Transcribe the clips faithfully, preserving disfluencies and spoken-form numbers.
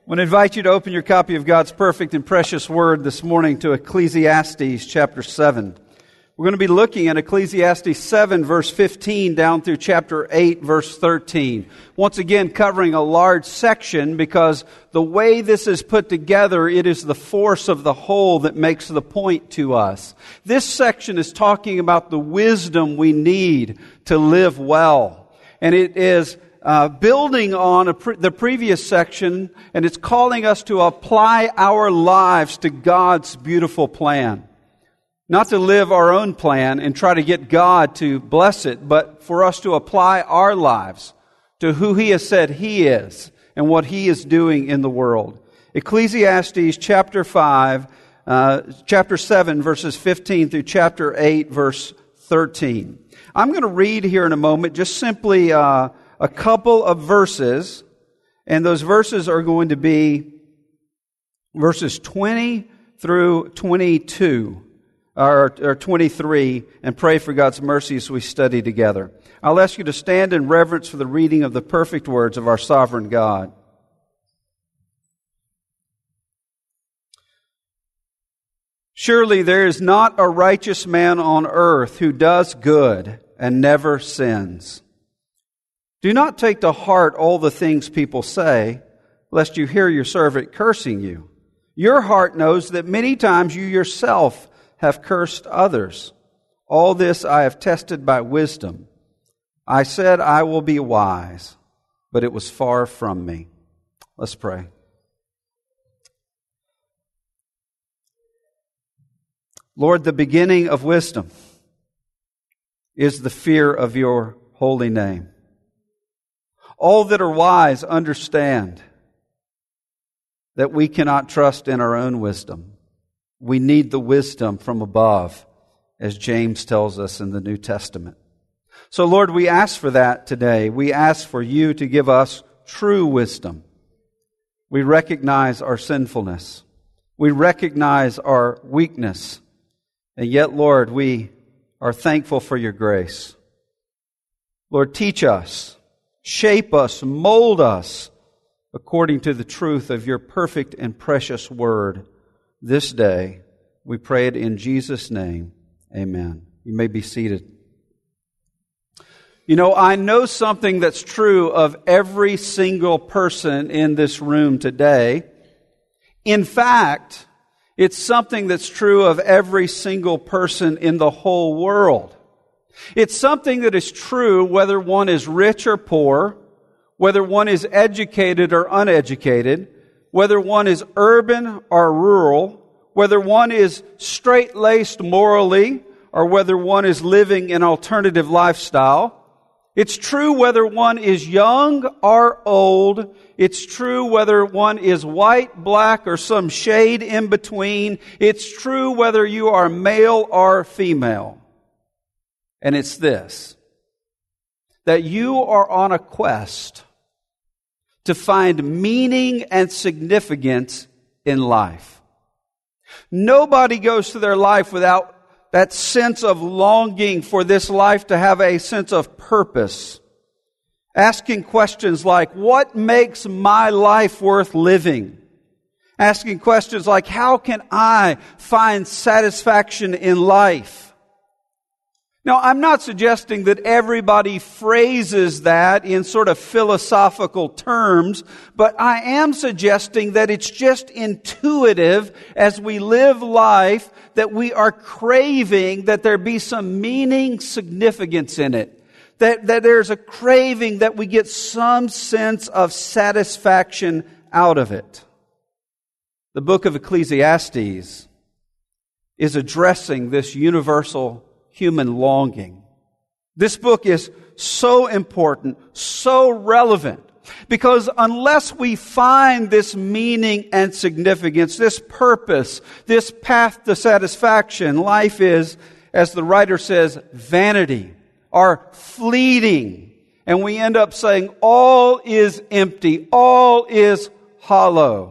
I want to invite you to open your copy of God's perfect and precious Word this morning to Ecclesiastes chapter seven. We're going to be looking at Ecclesiastes seven verse fifteen down through chapter eight verse thirteen. Once again covering a large section because the way this is put together, it is the force of the whole that makes the point to us. This section is talking about the wisdom we need to live well. And it is Uh, building on a pre- the previous section, and it's calling us to apply our lives to God's beautiful plan. Not to live our own plan and try to get God to bless it, but for us to apply our lives to who He has said He is and what He is doing in the world. Ecclesiastes chapter five, uh, chapter seven, verses fifteen through chapter eight, verse thirteen. I'm going to read here in a moment just simply Uh, a couple of verses, and those verses are going to be verses twenty through twenty-two, or, or twenty-three, and pray for God's mercy as we study together. I'll ask you to stand in reverence for the reading of the perfect words of our sovereign God. Surely there is not a righteous man on earth who does good and never sins. Do not take to heart all the things people say, lest you hear your servant cursing you. Your heart knows that many times you yourself have cursed others. All this I have tested by wisdom. I said I will be wise, but it was far from me. Let's pray. Lord, the beginning of wisdom is the fear of your holy name. All that are wise understand that we cannot trust in our own wisdom. We need the wisdom from above, as James tells us in the New Testament. So, Lord, we ask for that today. We ask for you to give us true wisdom. We recognize our sinfulness. We recognize our weakness. And yet, Lord, we are thankful for your grace. Lord, teach us. Shape us, mold us according to the truth of your perfect and precious word this day. We pray it in Jesus' name. Amen. You may be seated. You know, I know something that's true of every single person in this room today. In fact, it's something that's true of every single person in the whole world. It's something that is true whether one is rich or poor, whether one is educated or uneducated, whether one is urban or rural, whether one is straight-laced morally or whether one is living an alternative lifestyle. It's true whether one is young or old. It's true whether one is white, black, or some shade in between. It's true whether you are male or female. And it's this, that you are on a quest to find meaning and significance in life. Nobody goes through their life without that sense of longing for this life to have a sense of purpose. Asking questions like, what makes my life worth living? Asking questions like, how can I find satisfaction in life? Now, I'm not suggesting that everybody phrases that in sort of philosophical terms, but I am suggesting that it's just intuitive as we live life that we are craving that there be some meaning, significance in it. That, that there's a craving that we get some sense of satisfaction out of it. The book of Ecclesiastes is addressing this universal human longing. This book is so important, so relevant, because unless we find this meaning and significance, this purpose, this path to satisfaction, life is, as the writer says, vanity or fleeting. And we end up saying, all is empty, all is hollow.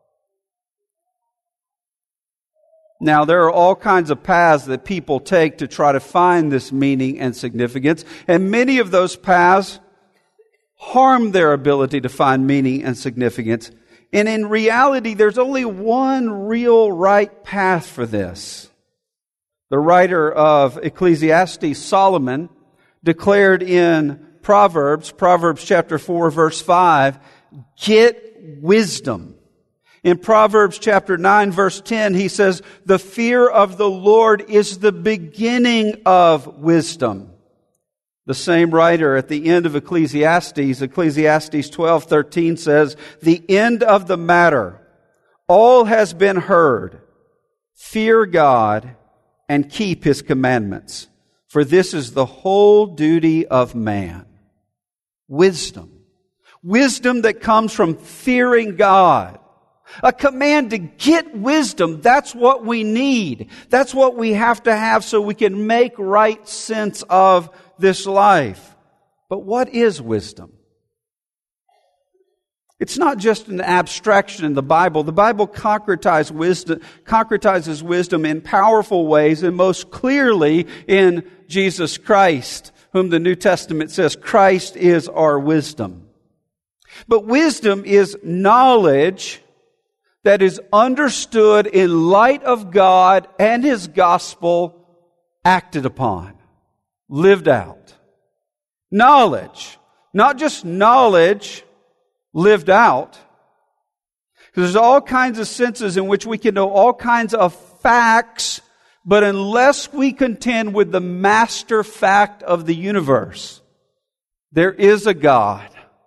Now, there are all kinds of paths that people take to try to find this meaning and significance, and many of those paths harm their ability to find meaning and significance. And in reality, there's only one real right path for this. The writer of Ecclesiastes, Solomon, declared in Proverbs, Proverbs chapter four, verse five, get wisdom. In Proverbs chapter nine, verse ten, he says, the fear of the Lord is the beginning of wisdom. The same writer at the end of Ecclesiastes, Ecclesiastes twelve thirteen says, the end of the matter, all has been heard. Fear God and keep His commandments, for this is the whole duty of man. Wisdom. Wisdom that comes from fearing God. A command to get wisdom. That's what we need. That's what we have to have so we can make right sense of this life. But what is wisdom? It's not just an abstraction in the Bible. The Bible concretizes wisdom, concretizes wisdom in powerful ways, and most clearly in Jesus Christ, whom the New Testament says Christ is our wisdom. But wisdom is knowledge that is understood in light of God and His gospel, acted upon, lived out. Knowledge, not just knowledge lived out. Because there's all kinds of senses in which we can know all kinds of facts, but unless we contend with the master fact of the universe, there is a God,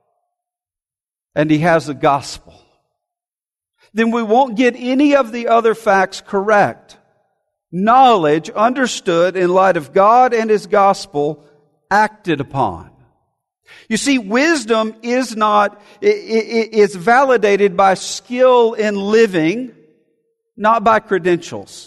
and He has a gospel, then we won't get any of the other facts correct. Knowledge understood in light of God and His gospel, acted upon. You see, wisdom is not, it's validated by skill in living, not by credentials.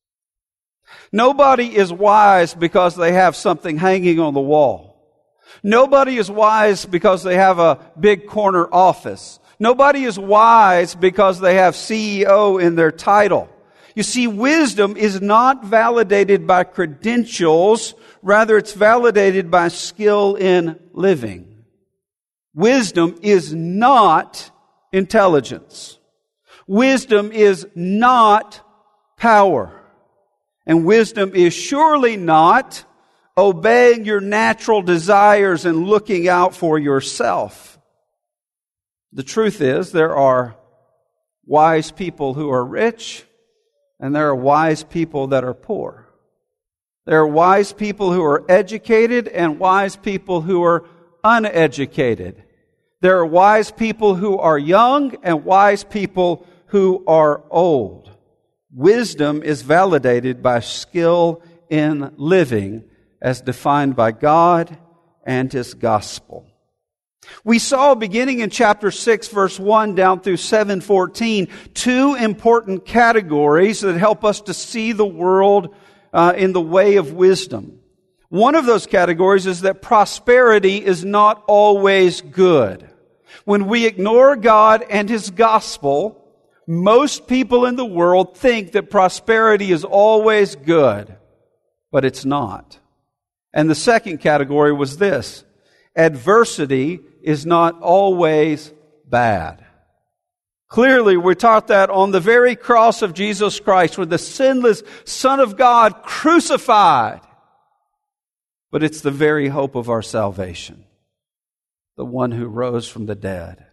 Nobody is wise because they have something hanging on the wall. Nobody is wise because they have a big corner office. Nobody is wise because they have C E O in their title. You see, wisdom is not validated by credentials. Rather, it's validated by skill in living. Wisdom is not intelligence. Wisdom is not power. And wisdom is surely not obeying your natural desires and looking out for yourself. The truth is, there are wise people who are rich, and there are wise people that are poor. There are wise people who are educated and wise people who are uneducated. There are wise people who are young and wise people who are old. Wisdom is validated by skill in living as defined by God and His gospel. We saw beginning in chapter six, verse one down through seven fourteen, two important categories that help us to see the world uh, in the way of wisdom. One of those categories is that prosperity is not always good. When we ignore God and His gospel, most people in the world think that prosperity is always good, but it's not. And the second category was this: adversity is not always bad. Clearly, we're taught that on the very cross of Jesus Christ, with the sinless Son of God crucified. But it's the very hope of our salvation, the one who rose from the dead.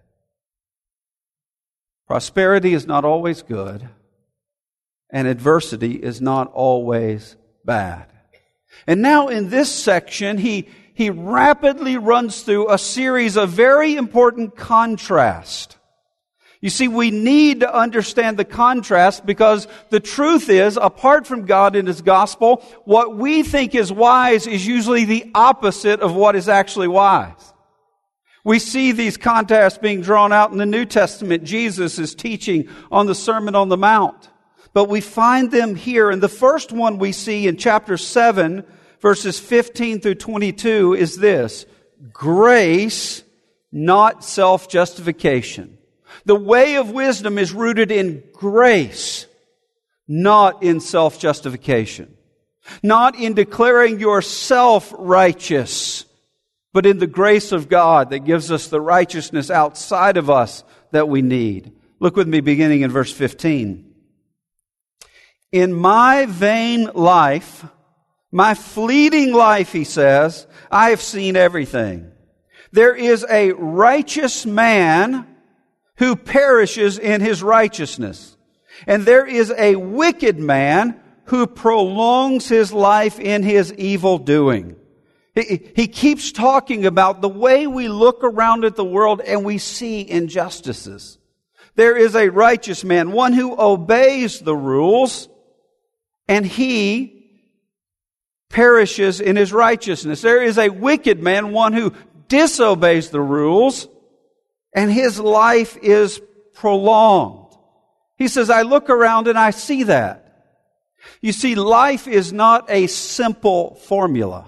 Prosperity is not always good, and adversity is not always bad. And now in this section, he He rapidly runs through a series of very important contrasts. You see, we need to understand the contrast because the truth is, apart from God and His gospel, what we think is wise is usually the opposite of what is actually wise. We see these contrasts being drawn out in the New Testament. Jesus is teaching on the Sermon on the Mount. But we find them here. And the first one we see in chapter seven, verses fifteen through twenty-two is this: grace, not self-justification. The way of wisdom is rooted in grace, not in self-justification. Not in declaring yourself righteous, but in the grace of God that gives us the righteousness outside of us that we need. Look with me beginning in verse fifteen. In my vain life, my fleeting life, he says, I have seen everything. There is a righteous man who perishes in his righteousness, and there is a wicked man who prolongs his life in his evil doing. He, he keeps talking about the way we look around at the world and we see injustices. There is a righteous man, one who obeys the rules, and he perishes in his righteousness. There is a wicked man, one who disobeys the rules, and his life is prolonged. He says, I look around and I see that. You see, life is not a simple formula.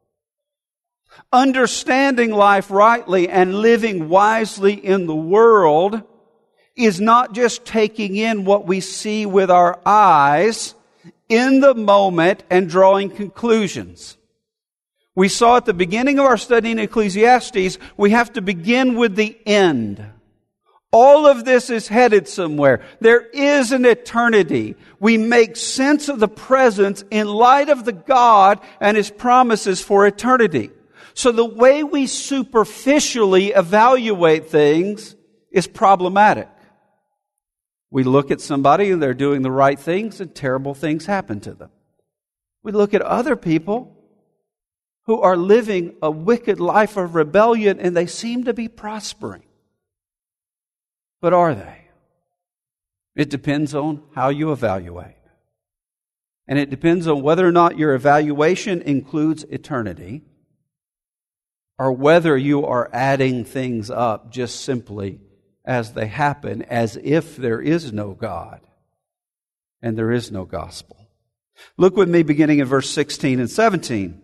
Understanding life rightly and living wisely in the world is not just taking in what we see with our eyes in the moment and drawing conclusions. We saw at the beginning of our study in Ecclesiastes, we have to begin with the end. All of this is headed somewhere. There is an eternity. We make sense of the present in light of the God and His promises for eternity. So the way we superficially evaluate things is problematic. We look at somebody and they're doing the right things and terrible things happen to them. We look at other people who are living a wicked life of rebellion and they seem to be prospering. But are they? It depends on how you evaluate. And it depends on whether or not your evaluation includes eternity, or whether you are adding things up just simply as they happen, as if there is no God and there is no gospel. Look with me beginning in verse sixteen and seventeen.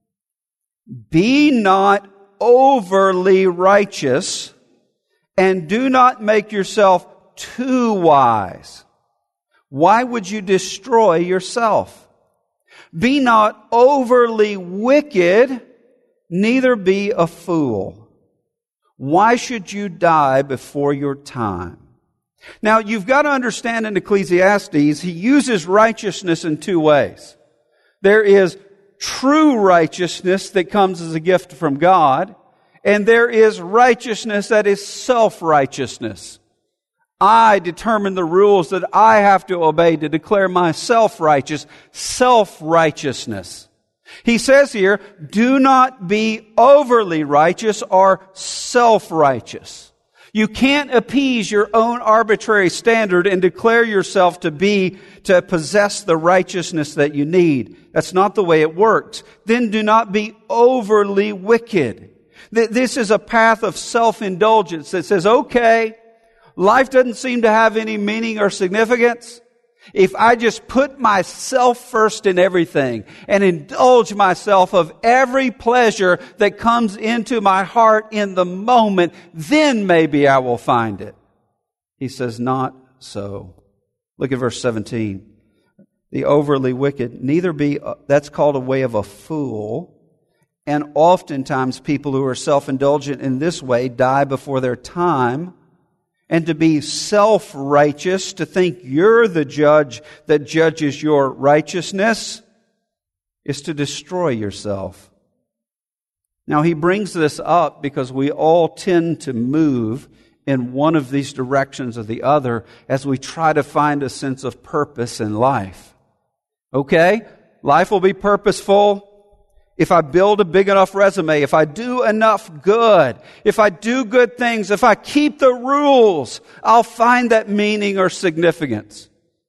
Be not overly righteous, and do not make yourself too wise. Why would you destroy yourself? Be not overly wicked, neither be a fool. Why should you die before your time? Now, you've got to understand in Ecclesiastes, he uses righteousness in two ways. There is true righteousness that comes as a gift from God, and there is righteousness that is self-righteousness. I determine the rules that I have to obey to declare myself righteous, self-righteousness. He says here, do not be overly righteous or self-righteous. You can't appease your own arbitrary standard and declare yourself to be, to possess the righteousness that you need. That's not the way it works. Then do not be overly wicked. This is a path of self-indulgence that says, okay, life doesn't seem to have any meaning or significance. If I just put myself first in everything and indulge myself of every pleasure that comes into my heart in the moment, then maybe I will find it. He says, not so. Look at verse seventeen. The overly wicked, neither be, that's called a way of a fool. And oftentimes people who are self-indulgent in this way die before their time. And to be self-righteous, to think you're the judge that judges your righteousness, is to destroy yourself. Now, he brings this up because we all tend to move in one of these directions or the other as we try to find a sense of purpose in life. Okay? Life will be purposeful if I build a big enough resume, if I do enough good, if I do good things, if I keep the rules, I'll find that meaning or significance.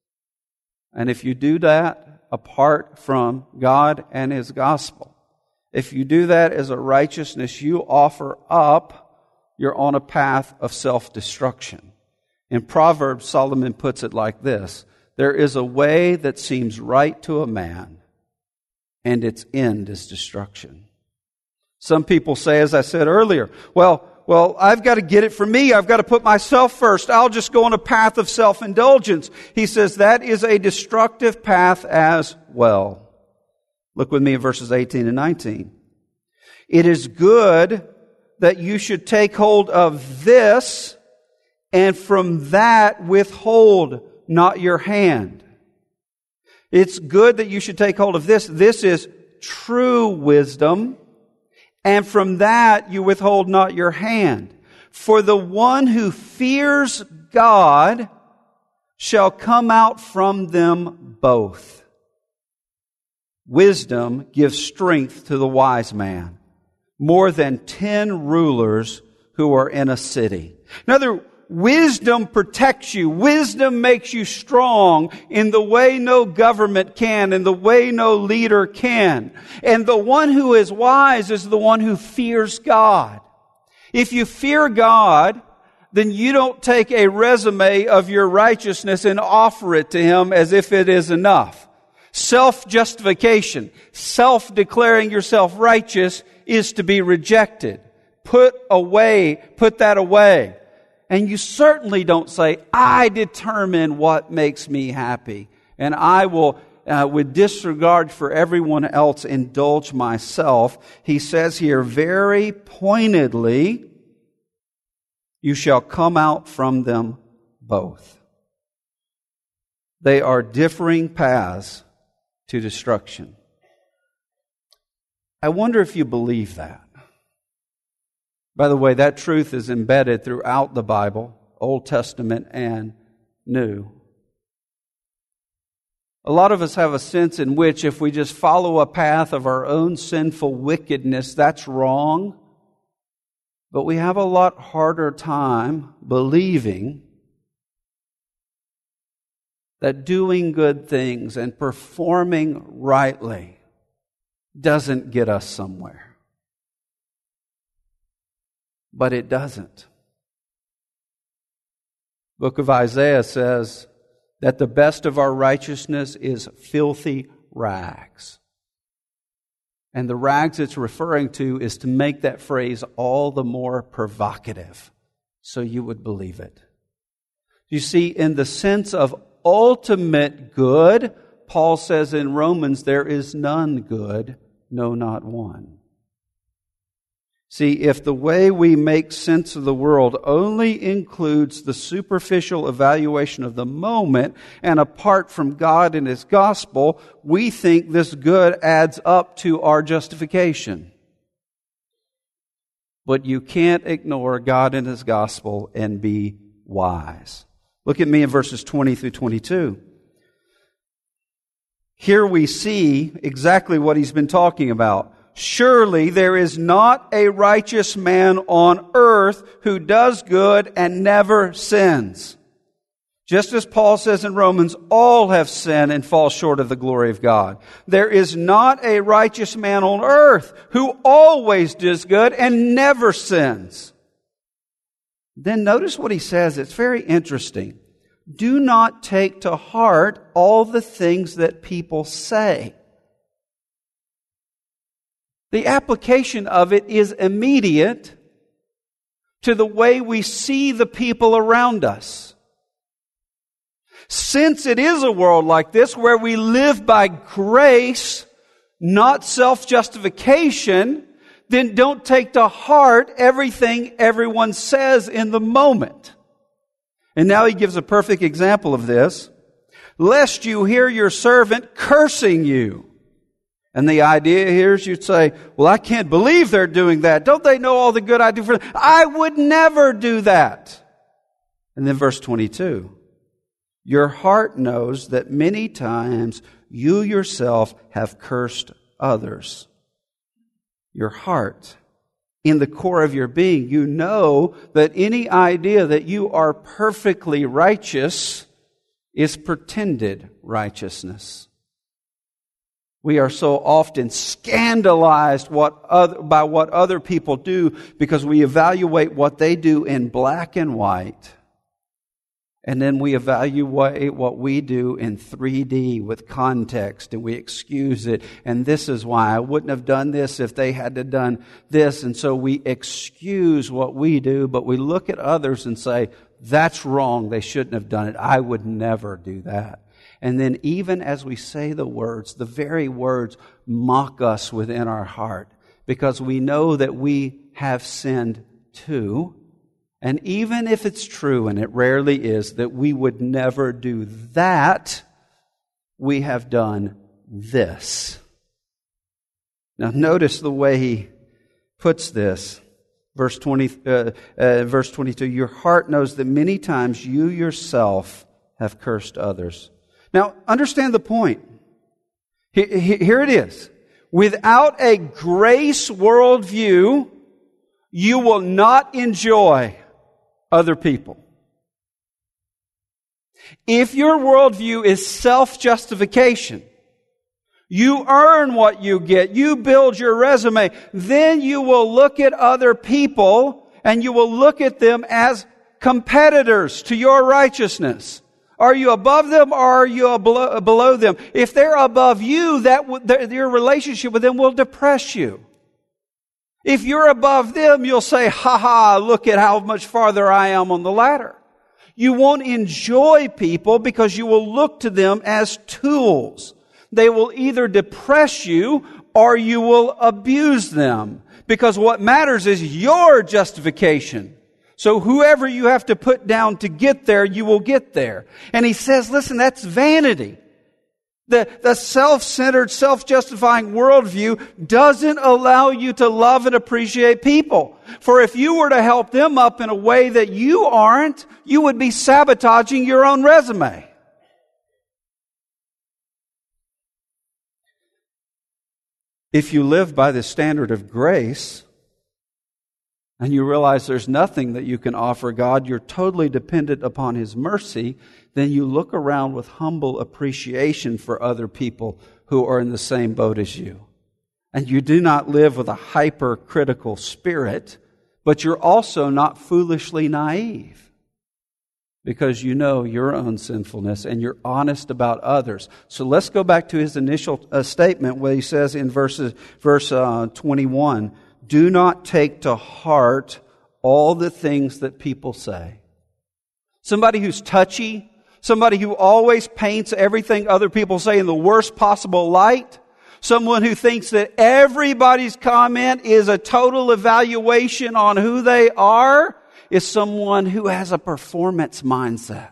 And if you do that apart from God and His gospel, if you do that as a righteousness you offer up, you're on a path of self-destruction. In Proverbs, Solomon puts it like this: there is a way that seems right to a man, and its end is destruction. Some people say, as I said earlier, well, well, I've got to get it for me. I've got to put myself first. I'll just go on a path of self-indulgence. He says that is a destructive path as well. Look with me at verses eighteen and nineteen. It is good that you should take hold of this and from that withhold not your hand. It's good that you should take hold of this. This is true wisdom, and from that you withhold not your hand. For the one who fears God shall come out from them both. Wisdom gives strength to the wise man, more than ten rulers who are in a city. Another, wisdom protects you. Wisdom makes you strong in the way no government can, in the way no leader can. And the one who is wise is the one who fears God. If you fear God, then you don't take a resume of your righteousness and offer it to Him as if it is enough. Self-justification, self-declaring yourself righteous is to be rejected. Put away, put that away. And you certainly don't say, I determine what makes me happy, and I will, uh, with disregard for everyone else, indulge myself. He says here very pointedly, you shall come out from them both. They are differing paths to destruction. I wonder if you believe that. By the way, that truth is embedded throughout the Bible, Old Testament and New. A lot of us have a sense in which if we just follow a path of our own sinful wickedness, that's wrong. But we have a lot harder time believing that doing good things and performing rightly doesn't get us somewhere. But it doesn't. The book of Isaiah says that the best of our righteousness is filthy rags. And the rags it's referring to is to make that phrase all the more provocative, so you would believe it. You see, in the sense of ultimate good, Paul says in Romans, there is none good, no, not one. See, if the way we make sense of the world only includes the superficial evaluation of the moment and apart from God and His gospel, we think this good adds up to our justification. But you can't ignore God and His gospel and be wise. Look at me in verses twenty through twenty-two. Here we see exactly what he's been talking about. Surely there is not a righteous man on earth who does good and never sins. Just as Paul says in Romans, all have sinned and fall short of the glory of God. There is not a righteous man on earth who always does good and never sins. Then notice what he says. It's very interesting. Do not take to heart all the things that people say. The application of it is immediate to the way we see the people around us. Since it is a world like this where we live by grace, not self-justification, then don't take to heart everything everyone says in the moment. And now he gives a perfect example of this. Lest you hear your servant cursing you. And the idea here is you'd say, well, I can't believe they're doing that. Don't they know all the good I do for them? I would never do that. And then verse twenty-two. Your heart knows that many times you yourself have cursed others. Your heart, in the core of your being, you know that any idea that you are perfectly righteous is pretended righteousness. We are so often scandalized what other, by what other people do because we evaluate what they do in black and white. And then we evaluate what we do in three D with context, and we excuse it. And this is why I wouldn't have done this if they had to done this. And so we excuse what we do, but we look at others and say, that's wrong. They shouldn't have done it. I would never do that. And then even as we say the words, the very words mock us within our heart because we know that we have sinned too. And even if it's true, and it rarely is, that we would never do that, we have done this. Now notice the way he puts this. Verse twenty, uh, uh, verse twenty-two, your heart knows that many times you yourself have cursed others. Now understand the point. Here it is. Without a grace worldview, you will not enjoy other people. If your worldview is self-justification, you earn what you get, you build your resume, then you will look at other people and you will look at them as competitors to your righteousness. Are you above them or are you below them? If they're above you, that your relationship with them will depress you. If you're above them, you'll say, ha ha, look at how much farther I am on the ladder. You won't enjoy people because you will look to them as tools. They will either depress you or you will abuse them. Because what matters is your justification. So whoever you have to put down to get there, you will get there. And he says, listen, that's vanity. The, the self-centered, self-justifying worldview doesn't allow you to love and appreciate people. For if you were to help them up in a way that you aren't, you would be sabotaging your own resume. If you live by the standard of grace, and you realize there's nothing that you can offer God, you're totally dependent upon His mercy, then you look around with humble appreciation for other people who are in the same boat as you. And you do not live with a hypercritical spirit, but you're also not foolishly naive, because you know your own sinfulness and you're honest about others. So let's go back to his initial uh, statement where he says in verses, verse uh, twenty-one, do not take to heart all the things that people say. Somebody who's touchy, somebody who always paints everything other people say in the worst possible light, someone who thinks that everybody's comment is a total evaluation on who they are, is someone who has a performance mindset.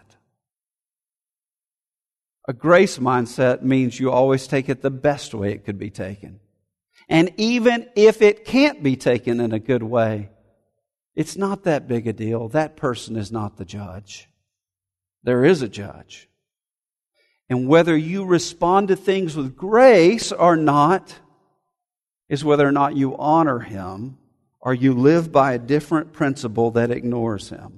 A grace mindset means you always take it the best way it could be taken. And even if it can't be taken in a good way, it's not that big a deal. That person is not the judge. There is a judge. And whether you respond to things with grace or not is whether or not you honor Him or you live by a different principle that ignores Him.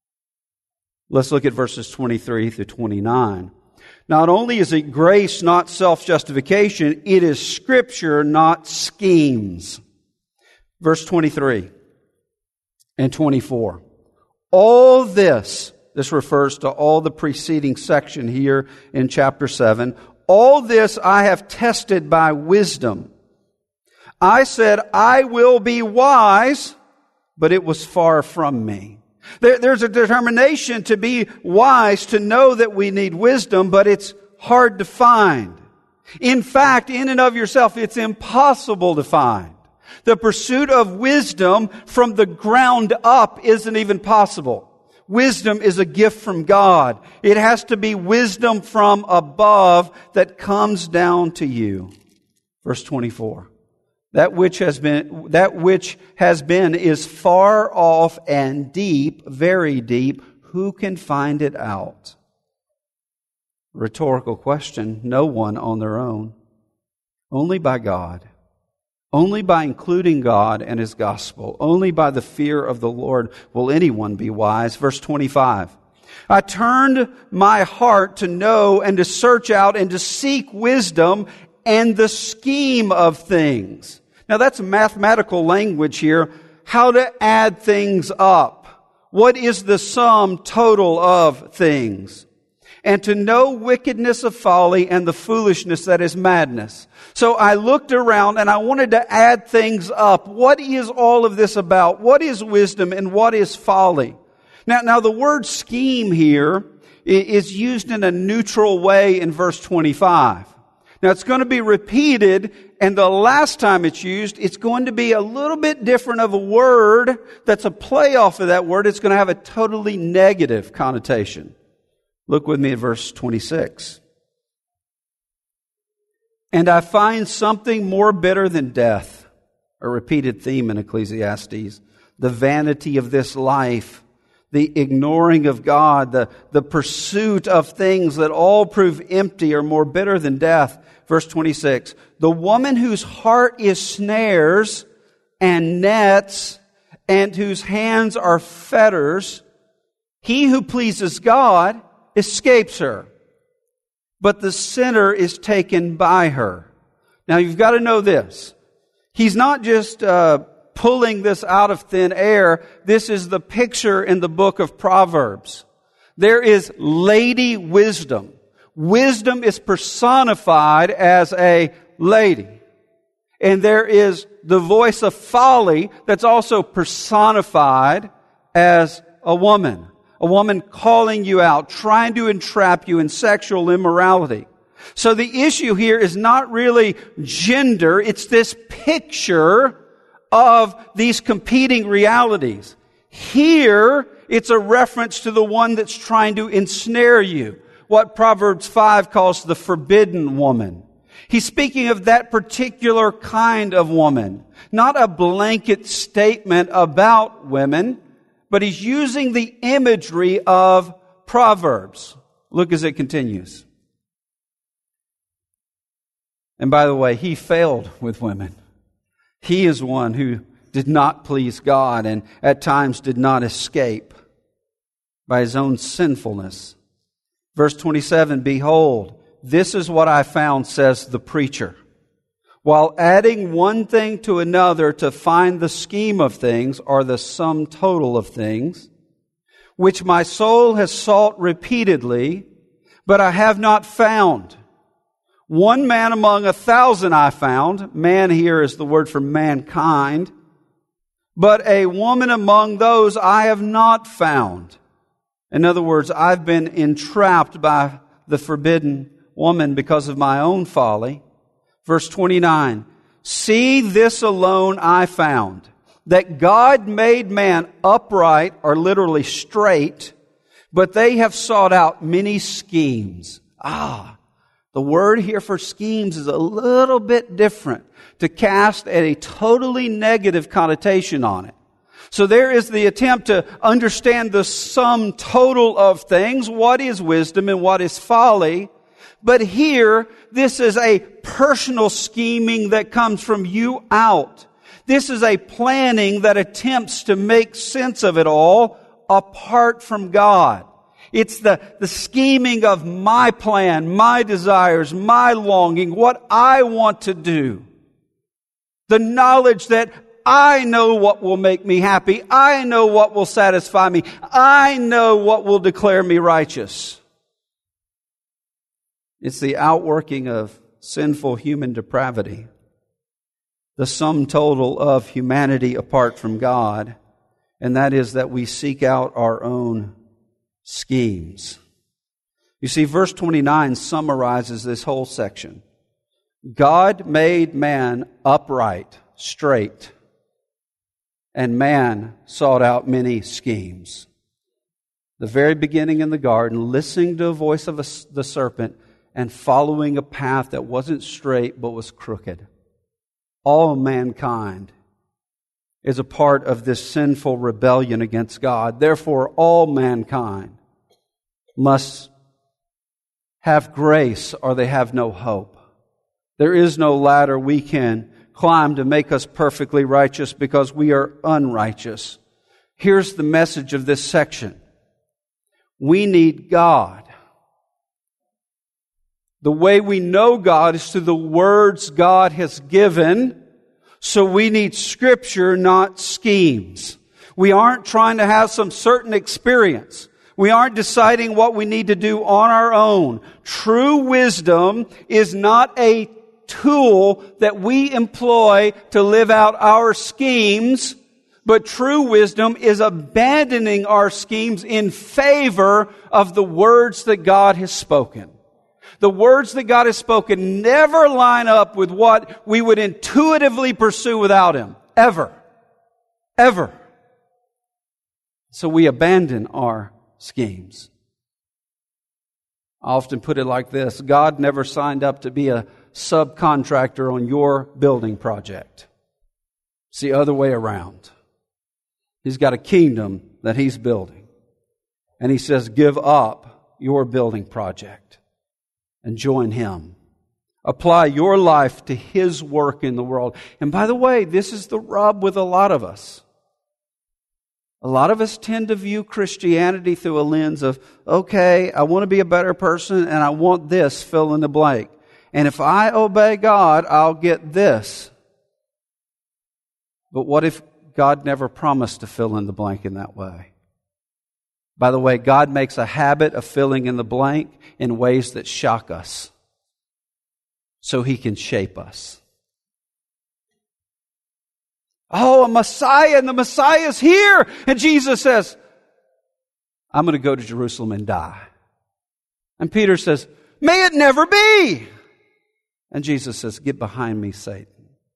Let's look at verses twenty-three through twenty-nine. Not only is it grace, not self-justification, it is Scripture, not schemes. Verse twenty-three and twenty-four. All this, this refers to all the preceding section here in chapter seven. All this I have tested by wisdom. I said, I will be wise, but it was far from me. There, there's a determination to be wise, to know that we need wisdom, but it's hard to find. In fact, in and of yourself, it's impossible to find. The pursuit of wisdom from the ground up isn't even possible. Wisdom is a gift from God. It has to be wisdom from above that comes down to you. Verse twenty-four. That which has been, that which has been is far off and deep, very deep. Who can find it out? Rhetorical question. No one on their own. Only by God. Only by including God and His gospel. Only by the fear of the Lord will anyone be wise. Verse twenty-five. I turned my heart to know and to search out and to seek wisdom and the scheme of things. Now that's mathematical language here. How to add things up. What is the sum total of things? And to know wickedness of folly and the foolishness that is madness. So I looked around and I wanted to add things up. What is all of this about? What is wisdom and what is folly? Now, now the word scheme here is used in a neutral way in verse twenty-five. Now it's going to be repeated, and the last time it's used, it's going to be a little bit different of a word that's a play off of that word. It's going to have a totally negative connotation. Look with me at verse twenty-six. And I find something more bitter than death, a repeated theme in Ecclesiastes, the vanity of this life, the ignoring of God, the, the pursuit of things that all prove empty are more bitter than death. Verse twenty-six, the woman whose heart is snares and nets and whose hands are fetters, he who pleases God escapes her, but the sinner is taken by her. Now you've got to know this. He's not just uh, pulling this out of thin air. This is the picture in the book of Proverbs. There is Lady Wisdom. Wisdom is personified as a lady. And there is the voice of folly that's also personified as a woman. A woman calling you out, trying to entrap you in sexual immorality. So the issue here is not really gender, it's this picture of these competing realities. Here, it's a reference to the one that's trying to ensnare you. What Proverbs five calls the forbidden woman. He's speaking of that particular kind of woman. Not a blanket statement about women, but he's using the imagery of Proverbs. Look as it continues. And by the way, he failed with women. He is one who did not please God and at times did not escape by his own sinfulness. Verse twenty-seven, behold, this is what I found, says the preacher. While adding one thing to another to find the scheme of things, or the sum total of things, which my soul has sought repeatedly, but I have not found. One man among a thousand I found. Man here is the word for mankind. But a woman among those I have not found. In other words, I've been entrapped by the forbidden woman because of my own folly. Verse twenty-nine, see, this alone I found, that God made man upright, or literally straight, but they have sought out many schemes. Ah, the word here for schemes is a little bit different, to cast at a totally negative connotation on it. So there is the attempt to understand the sum total of things, what is wisdom and what is folly. But here, this is a personal scheming that comes from you out. This is a planning that attempts to make sense of it all apart from God. It's the, the scheming of my plan, my desires, my longing, what I want to do. The knowledge that I know what will make me happy. I know what will satisfy me. I know what will declare me righteous. It's the outworking of sinful human depravity, the sum total of humanity apart from God, and that is that we seek out our own schemes. You see, verse twenty-nine summarizes this whole section. God made man upright, straight, and man sought out many schemes. The very beginning in the garden, listening to the voice of a, the serpent, and following a path that wasn't straight but was crooked. All mankind is a part of this sinful rebellion against God. Therefore, all mankind must have grace or they have no hope. There is no ladder we can climb to make us perfectly righteous because we are unrighteous. Here's the message of this section. We need God. The way we know God is through the words God has given. So we need Scripture, not schemes. We aren't trying to have some certain experience. We aren't deciding what we need to do on our own. True wisdom is not a tool that we employ to live out our schemes, but true wisdom is abandoning our schemes in favor of the words that God has spoken. The words that God has spoken never line up with what we would intuitively pursue without Him. Ever. Ever. So we abandon our schemes. I often put it like this: God never signed up to be a subcontractor on your building project. It's the other way around. He's got a kingdom that He's building. And He says, give up your building project and join Him. Apply your life to His work in the world. And by the way, this is the rub with a lot of us. A lot of us tend to view Christianity through a lens of, okay, I want to be a better person and I want this, fill in the blank. And if I obey God, I'll get this. But what if God never promised to fill in the blank in that way? By the way, God makes a habit of filling in the blank in ways that shock us, so He can shape us. Oh, a Messiah, and the Messiah is here. And Jesus says, I'm going to go to Jerusalem and die. And Peter says, may it never be. And Jesus says, get behind me, Satan.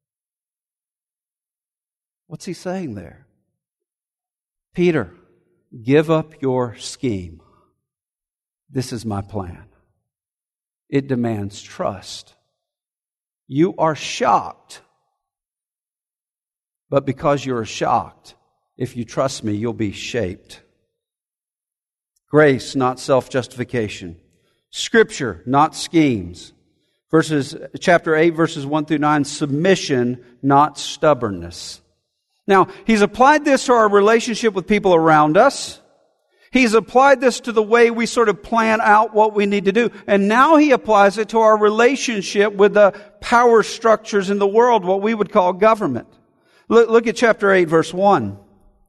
What's He saying there? Peter, give up your scheme. This is my plan. It demands trust. You are shocked. But because you're shocked, if you trust me, you'll be shaped. Grace, not self-justification. Scripture, not schemes. Verses, chapter eight, verses one through nine, submission, not stubbornness. Now, He's applied this to our relationship with people around us. He's applied this to the way we sort of plan out what we need to do. And now He applies it to our relationship with the power structures in the world, what we would call government. Look, look at chapter eight, verse one.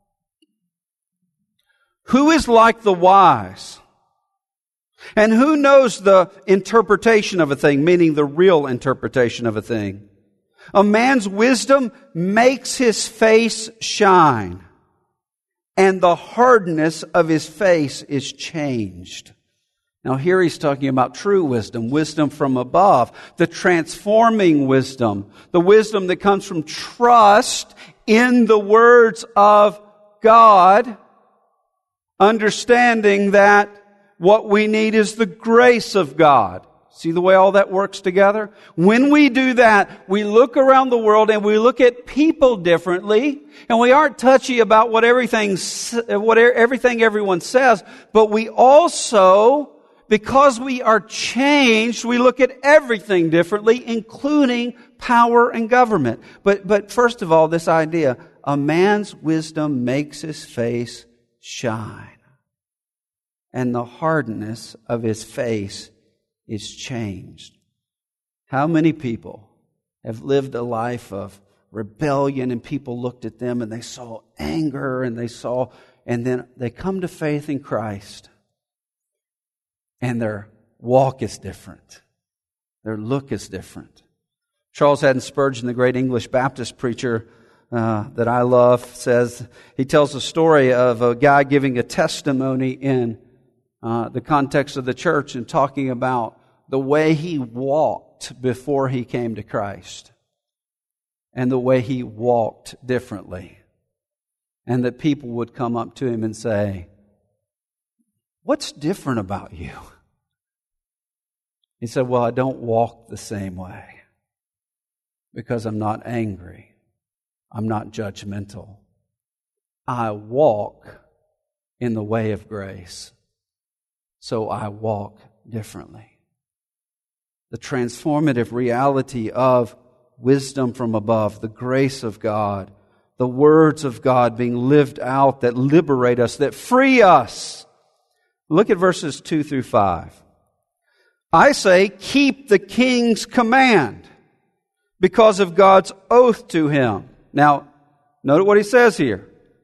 Who is like the wise? And who knows the interpretation of a thing, meaning the real interpretation of a thing? A man's wisdom makes his face shine, and the hardness of his face is changed. Now here he's talking about true wisdom, wisdom from above, the transforming wisdom, the wisdom that comes from trust in the words of God, understanding that what we need is the grace of God. See the way all that works together? When we do that, we look around the world and we look at people differently, and we aren't touchy about what everything, what everything everyone says, but we also, because we are changed, we look at everything differently, including power and government. But, but first of all, this idea, a man's wisdom makes his face shine, and the hardness of his face is changed. How many people have lived a life of rebellion, and people looked at them and they saw anger and they saw, and then they come to faith in Christ and their walk is different. Their look is different. Charles Haddon Spurgeon, the great English Baptist preacher uh, that I love, says, he tells a story of a guy giving a testimony in uh, the context of the church and talking about the way he walked before he came to Christ and the way he walked differently. And that people would come up to him and say, what's different about you? He said, well, I don't walk the same way because I'm not angry. I'm not judgmental. I walk in the way of grace. So I walk differently. The transformative reality of wisdom from above, the grace of God, the words of God being lived out that liberate us, that free us. Look at verses two through five. I say, keep the king's command because of God's oath to him. Now, note what he says here.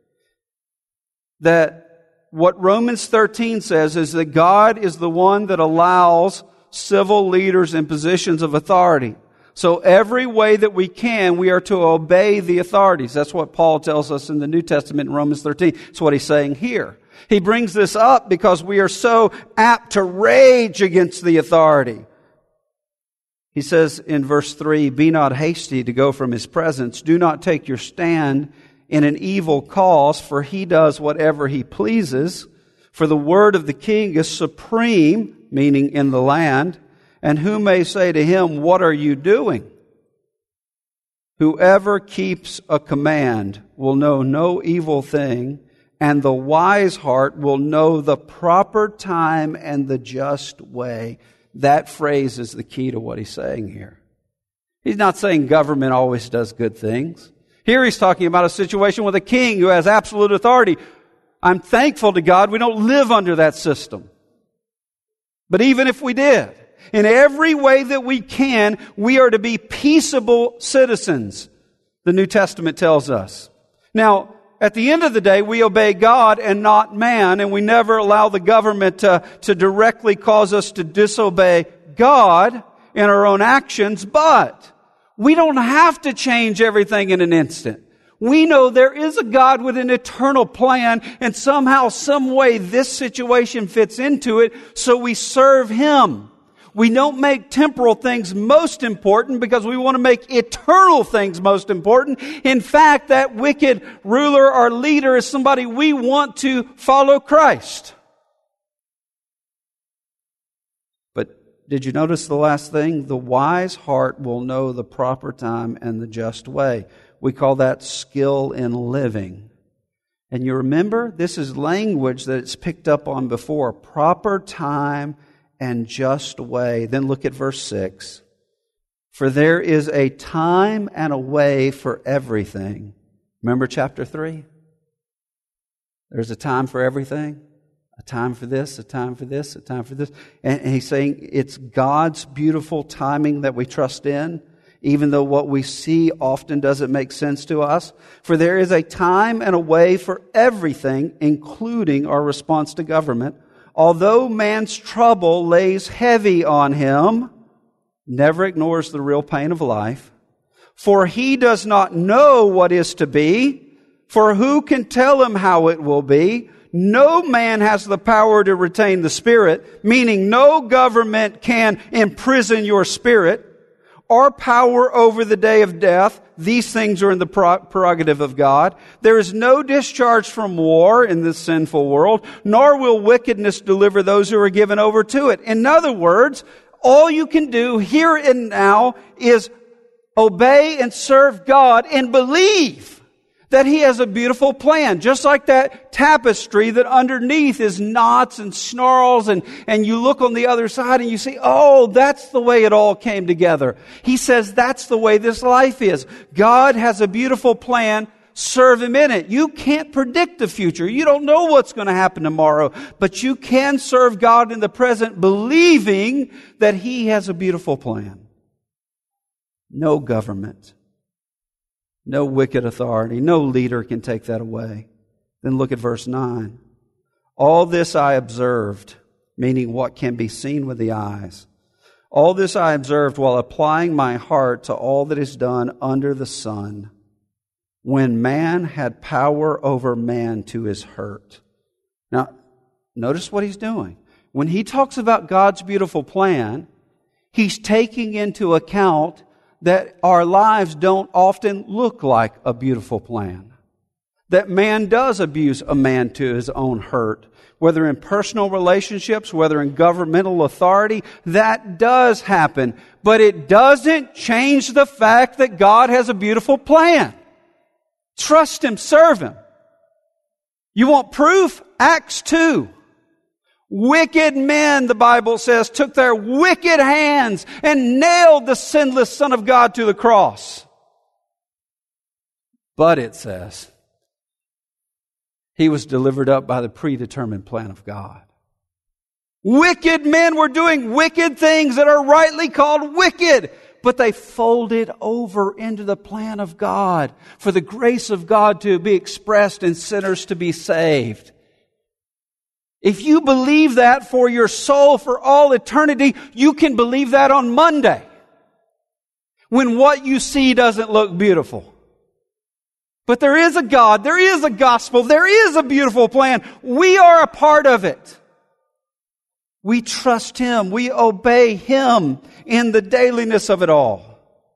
That what Romans thirteen says is that God is the one that allows civil leaders in positions of authority. So every way that we can, we are to obey the authorities. That's what Paul tells us in the New Testament in Romans thirteen. That's what he's saying here. He brings this up because we are so apt to rage against the authority. He says in verse three, "Be not hasty to go from His presence. Do not take your stand in an evil cause, for He does whatever He pleases. For the word of the king is supreme," meaning in the land, "and who may say to Him, what are you doing? Whoever keeps a command will know no evil thing, and the wise heart will know the proper time and the just way." That phrase is the key to what he's saying here. He's not saying government always does good things. Here he's talking about a situation with a king who has absolute authority. I'm thankful to God we don't live under that system. But even if we did, in every way that we can, we are to be peaceable citizens, the New Testament tells us. Now, at the end of the day, we obey God and not man, and we never allow the government to, to directly cause us to disobey God in our own actions, but we don't have to change everything in an instant. We know there is a God with an eternal plan, and somehow, some way, this situation fits into it, so we serve Him. We don't make temporal things most important because we want to make eternal things most important. In fact, that wicked ruler or leader is somebody we want to follow Christ. But did you notice the last thing? The wise heart will know the proper time and the just way. We call that skill in living. And you remember, this is language that it's picked up on before. Proper time and just way. Then look at verse six. "For there is a time and a way for everything." Remember chapter three? There's a time for everything. A time for this, a time for this, a time for this. And he's saying it's God's beautiful timing that we trust in, even though what we see often doesn't make sense to us. "For there is a time and a way for everything, including our response to government. Although man's trouble lays heavy on him," never ignores the real pain of life, "for he does not know what is to be, for who can tell him how it will be? No man has the power to retain the spirit," meaning no government can imprison your spirit, "or power over the day of death. These things are in the prerogative of God. There is no discharge from war in this sinful world, nor will wickedness deliver those who are given over to it." In other words, all you can do here and now is obey and serve God and believe that He has a beautiful plan. Just like that tapestry that underneath is knots and snarls, and, and you look on the other side and you say, oh, that's the way it all came together. He says that's the way this life is. God has a beautiful plan. Serve Him in it. You can't predict the future. You don't know what's going to happen tomorrow, but you can serve God in the present, believing that He has a beautiful plan. No government, no wicked authority, no leader can take that away. Then look at verse nine. "All this I observed," meaning what can be seen with the eyes. "All this I observed while applying my heart to all that is done under the sun, when man had power over man to his hurt." Now, notice what he's doing. When he talks about God's beautiful plan, he's taking into account that our lives don't often look like a beautiful plan. That man does abuse a man to his own hurt. Whether in personal relationships, whether in governmental authority, that does happen. But it doesn't change the fact that God has a beautiful plan. Trust Him, serve Him. You want proof? Acts two. Wicked men, the Bible says, took their wicked hands and nailed the sinless Son of God to the cross. But it says, He was delivered up by the predetermined plan of God. Wicked men were doing wicked things that are rightly called wicked, but they folded over into the plan of God for the grace of God to be expressed and sinners to be saved. If you believe that for your soul for all eternity, you can believe that on Monday, when what you see doesn't look beautiful. But there is a God, there is a gospel, there is a beautiful plan. We are a part of it. We trust Him. We obey Him in the dailiness of it all.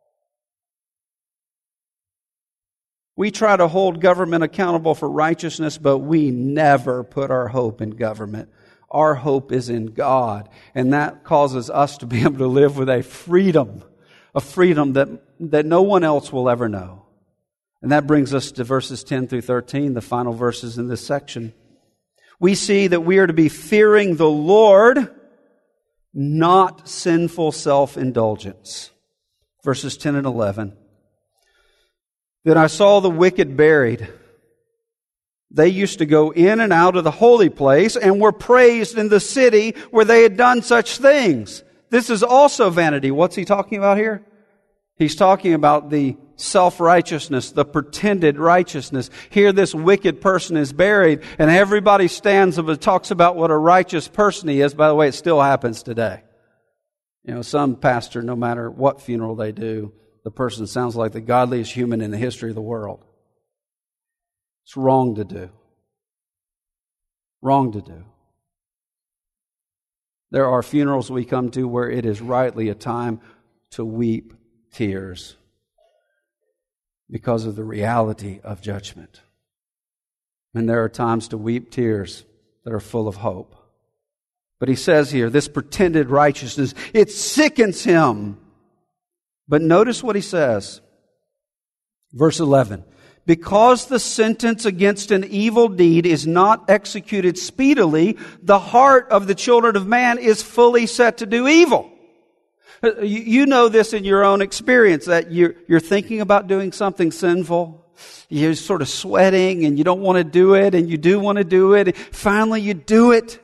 We try to hold government accountable for righteousness, but we never put our hope in government. Our hope is in God, and that causes us to be able to live with a freedom, a freedom that, that no one else will ever know. And that brings us to verses ten through thirteen, the final verses in this section. We see that we are to be fearing the Lord, not sinful self-indulgence. Verses ten and eleven. Then I saw the wicked buried. They used to go in and out of the holy place and were praised in the city where they had done such things. This is also vanity. What's he talking about here? He's talking about the self-righteousness, the pretended righteousness. Here this wicked person is buried, and everybody stands up and talks about what a righteous person he is. By the way, it still happens today. You know, some pastor, no matter what funeral they do, the person sounds like the godliest human in the history of the world. It's wrong to do. Wrong to do. There are funerals we come to where it is rightly a time to weep tears because of the reality of judgment. And there are times to weep tears that are full of hope. But he says here, this pretended righteousness, it sickens him. But notice what he says. Verse eleven. Because the sentence against an evil deed is not executed speedily, the heart of the children of man is fully set to do evil. You know this in your own experience, that you're, you're thinking about doing something sinful. You're sort of sweating and you don't want to do it, and you do want to do it. Finally you do it.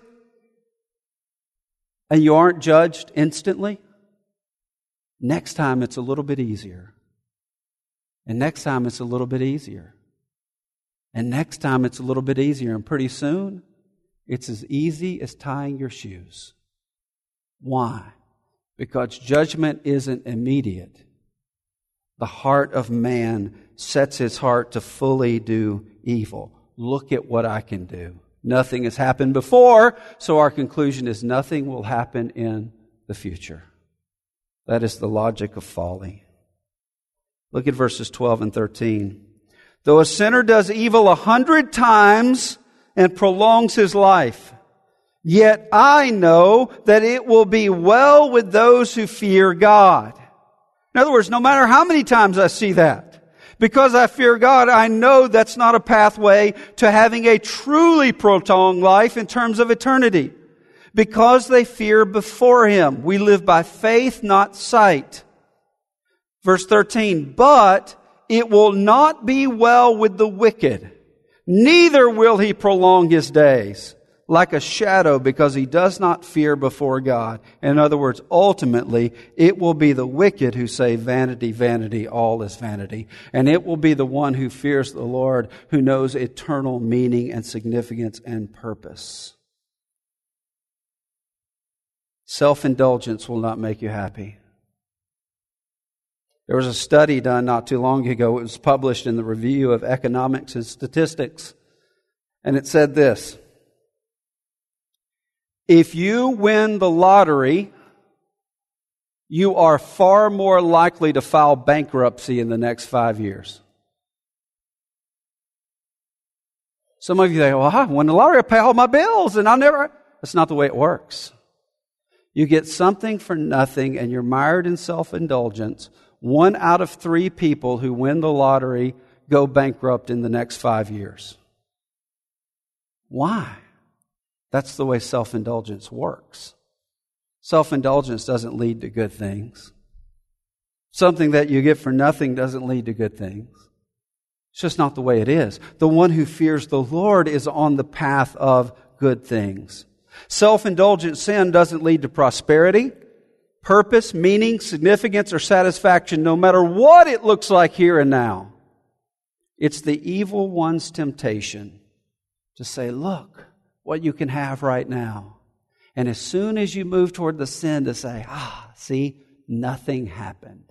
And you aren't judged instantly. Next time it's a little bit easier. And next time it's a little bit easier. And next time it's a little bit easier. And pretty soon, it's as easy as tying your shoes. Why? Because judgment isn't immediate. The heart of man sets his heart to fully do evil. Look at what I can do. Nothing has happened before, so our conclusion is nothing will happen in the future. That is the logic of folly. Look at verses twelve and thirteen. Though a sinner does evil a hundred times and prolongs his life, yet I know that it will be well with those who fear God. In other words, no matter how many times I see that, because I fear God, I know that's not a pathway to having a truly prolonged life in terms of eternity. Because they fear before Him. We live by faith, not sight. Verse thirteen, but it will not be well with the wicked, neither will he prolong his days like a shadow, because he does not fear before God. In other words, ultimately, it will be the wicked who say, vanity, vanity, all is vanity. And it will be the one who fears the Lord, who knows eternal meaning and significance and purpose. Self-indulgence will not make you happy. There was a study done not too long ago. It was published in the Review of Economics and Statistics. And it said this: if you win the lottery, you are far more likely to file bankruptcy in the next five years. Some of you think, well, I won the lottery, I pay all my bills, and I'll never... That's not the way it works. You get something for nothing, and you're mired in self-indulgence. One out of three people who win the lottery go bankrupt in the next five years. Why? That's the way self-indulgence works. Self-indulgence doesn't lead to good things. Something that you get for nothing doesn't lead to good things. It's just not the way it is. The one who fears the Lord is on the path of good things. Self-indulgent sin doesn't lead to prosperity, purpose, meaning, significance, or satisfaction, no matter what it looks like here and now. It's the evil one's temptation to say, look what you can have right now. And as soon as you move toward the sin, to say, ah, see, nothing happened.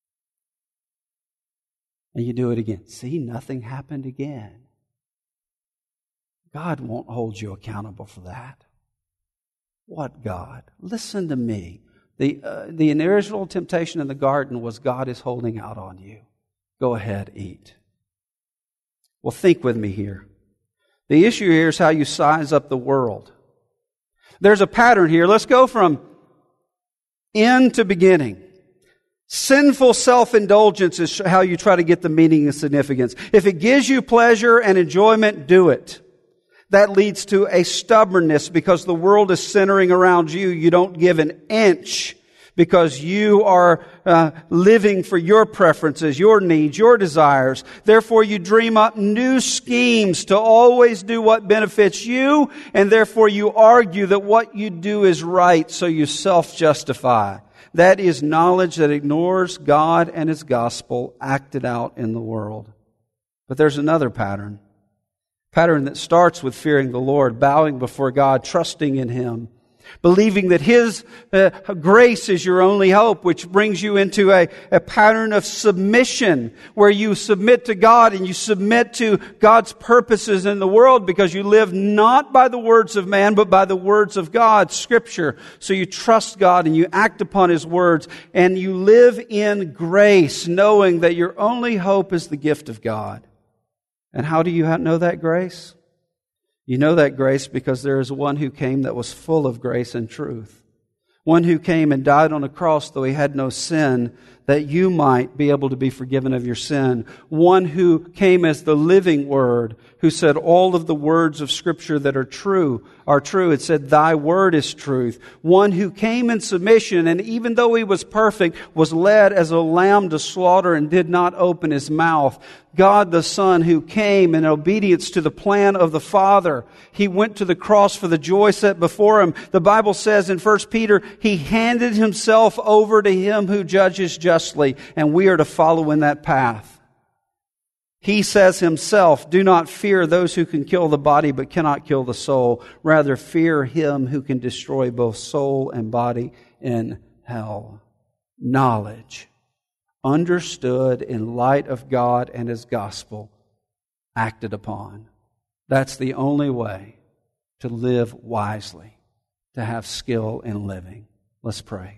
And you do it again. See, nothing happened again. God won't hold you accountable for that. What God? Listen to me. The, uh, the original temptation in the garden was God is holding out on you. Go ahead, eat. Well, think with me here. The issue here is how you size up the world. There's a pattern here. Let's go from end to beginning. Sinful self-indulgence is how you try to get the meaning and significance. If it gives you pleasure and enjoyment, do it. That leads to a stubbornness because the world is centering around you. You don't give an inch because you are uh, living for your preferences, your needs, your desires. Therefore, you dream up new schemes to always do what benefits you, and therefore you argue that what you do is right, so you self-justify. That is knowledge that ignores God and His gospel acted out in the world. But there's another pattern. Pattern that starts with fearing the Lord, bowing before God, trusting in Him, believing that His uh, grace is your only hope, which brings you into a, a pattern of submission where you submit to God and you submit to God's purposes in the world because you live not by the words of man but by the words of God, Scripture. So you trust God and you act upon His words and you live in grace, knowing that your only hope is the gift of God. And how do you know that grace? You know that grace because there is one who came that was full of grace and truth. One who came and died on a cross though He had no sin, that you might be able to be forgiven of your sin. One who came as the living Word, who said all of the words of Scripture that are true are true. It said, Thy word is truth. One who came in submission, and even though He was perfect, was led as a lamb to slaughter and did not open His mouth. God the Son who came in obedience to the plan of the Father. He went to the cross for the joy set before Him. The Bible says in First Peter, He handed Himself over to Him who judges justly, and we are to follow in that path. He says Himself, do not fear those who can kill the body but cannot kill the soul. Rather fear Him who can destroy both soul and body in hell. Knowledge, understood in light of God and His gospel, acted upon. That's the only way to live wisely, to have skill in living. Let's pray.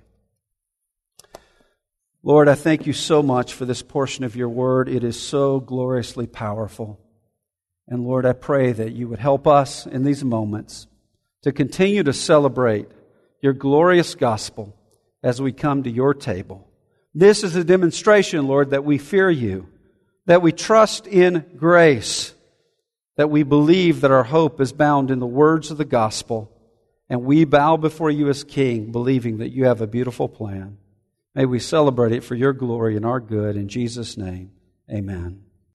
Lord, I thank You so much for this portion of Your Word. It is so gloriously powerful. And Lord, I pray that You would help us in these moments to continue to celebrate Your glorious gospel as we come to Your table. This is a demonstration, Lord, that we fear You, that we trust in grace, that we believe that our hope is bound in the words of the gospel, and we bow before You as King, believing that You have a beautiful plan. May we celebrate it for Your glory and our good. In Jesus' name, amen.